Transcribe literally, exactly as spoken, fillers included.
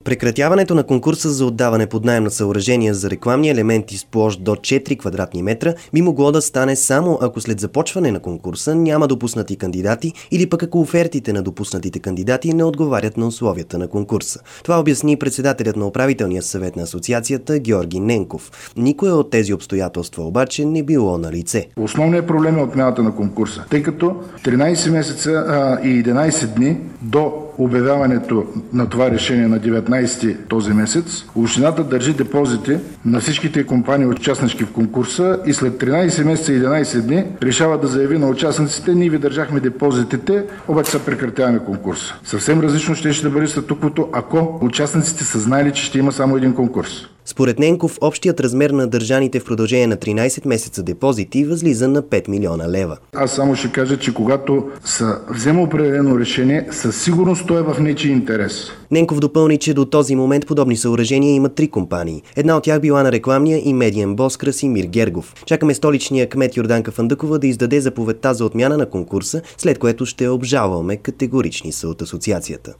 Прекратяването на конкурса за отдаване под наем на съоръжения за рекламни елементи с площ до четири квадратни метра би могло да стане само ако след започване на конкурса няма допуснати кандидати или пък ако офертите на допуснатите кандидати не отговарят на условията на конкурса. Това обясни председателят на управителния съвет на асоциацията Георги Ненков. Никое от тези обстоятелства обаче не било на лице. Основният проблем е отмяната на конкурса, тъй като тринайсет месеца а, и единайсет дни до обявяването на това решение на деветнайсети този месец, общината държи депозити на всичките компании участнички в конкурса и след тринайсет месеца и единайсет дни решава да заяви на участниците: ние ви държахме депозитите, обаче се прекратяваме конкурса. Съвсем различно ще ще да бъде статуквото, ако участниците са знаели, че ще има само един конкурс. Според Ненков, общият размер на държаните в продължение на тринайсет месеца депозити възлиза на пет милиона лева. Аз само ще кажа, че когато се взема определено решение, със сигурност то е в нечий интерес. Ненков допълни, че до този момент подобни съоръжения има три компании. Една от тях била на рекламния и медиен бос Красимир Гергов. Чакаме столичния кмет Йорданка Фандъкова да издаде заповедта за отмяна на конкурса, след което ще обжалваме, категорични са от асоциацията.